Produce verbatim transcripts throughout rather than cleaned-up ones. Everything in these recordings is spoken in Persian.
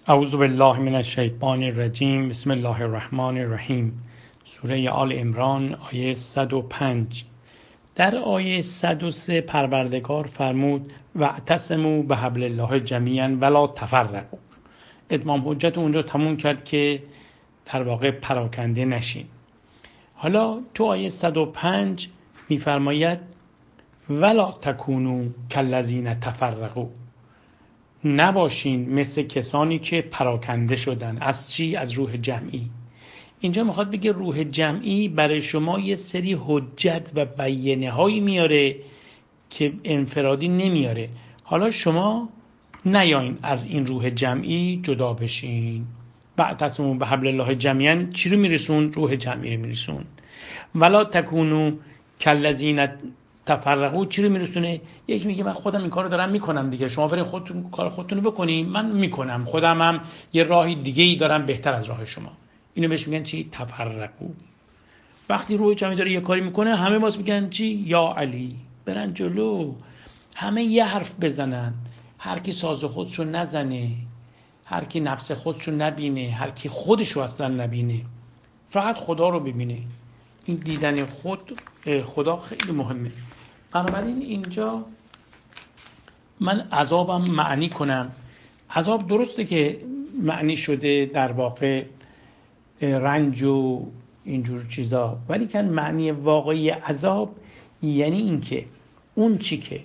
اعوذ بالله من الشیطان الرجیم. بسم الله الرحمن الرحیم. سوره آل عمران آیه صد و پنج. در آیه صد و سه پروردگار فرمود واعتصموا بحبل الله جمیعا ولا تفرقوا. اتمام حجت اونجا تموم کرد که در واقع پراکنده نشین. حالا تو آیه صد و پنج میفرماید ولا تکونوا کالذین تفرقوا، نباشین مثل کسانی که پراکنده شدن. از چی؟ از روح جمعی. اینجا میخواد بگه روح جمعی برای شما یه سری حجت و بیانه هایی میاره که انفرادی نمیاره. حالا شما نیاین از این روح جمعی جدا بشین. واعتصموا بحبل الله جمیعا چی رو میرسون؟ روح جمعی رو میرسون. ولا تکونوا کالذین تفرقوا چی رو میرسونه؟ یک میگه من خودم این کارو دارم میکنم دیگه، شما برید خودتون کار خودتون رو بکنین، من میکنم، خودم هم یه راهی دیگه ای دارم بهتر از راه شما. اینو بهش میگن چی؟ تفرقوا. وقتی روح جمعی داره یه کاری میکنه همه باز میگن چی؟ یا علی، برن جلو، همه یه حرف بزنن، هر کی ساز خودشو نزنه، هر کی نفس خودشو نبینه، هر کی خودشو اصلا نبینه، فقط خدا رو ببینه. این دیدن خود خدا خیلی مهمه. بنابراین اینجا من عذابم معنی کنم. عذاب درسته که معنی شده در واقع رنج و اینجور چیزا، ولی که معنی واقعی عذاب یعنی این که اون چی که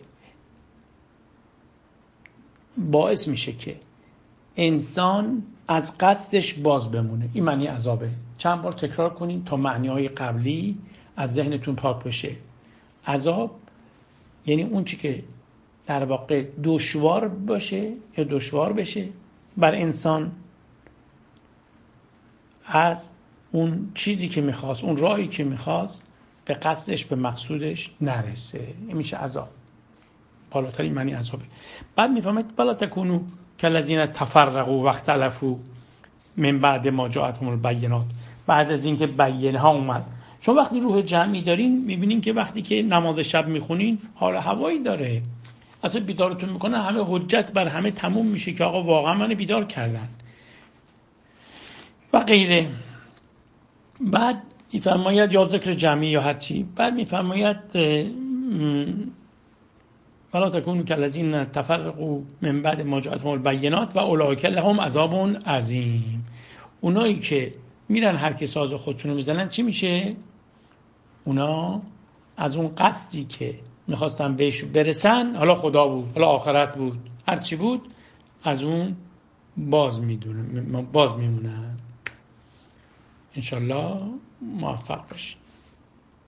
باعث میشه که انسان از قصدش باز بمونه، این معنی عذابه. چند بار تکرار کنین تا معنی‌های قبلی از ذهنتون پاک بشه. عذاب یعنی اون چی که در واقع دشوار باشه یا دشوار بشه بر انسان از اون چیزی که میخواست، اون راهی که میخواست، به قصدش، به مقصودش نرسه. این میشه عذاب. بالاترین معنی عذابه. بعد میفهمید ولا تکونوا کالذین تفرقوا واختلفوا من بعد ما جاءتهم البینات. بعد از اینکه بیانه ها اومد. شما وقتی روح جمعی دارین میبینین که وقتی که نماز شب میخونین حال هوایی داره، اصلا بیدارتون میکنه، همه حجت بر همه تموم میشه که آقا واقعا من بیدار کردن و غیره. بعد میفرماید یا ذکر جمعی یا هر چی، بعد میفرماید ولا تکونوا کالذین تفرقوا من بعد ما جاءتهم البینات و اولئک لهم عذاب عظیم. اونایی که میرن هر کی ساز خودشونو میزنن چی میشه؟ اونا از اون قصدی که میخواستن بهش برسن، حالا خدا بود، حالا آخرت بود، هر چی بود، از اون باز میدونن، باز میمونن. انشالله موفق باشید.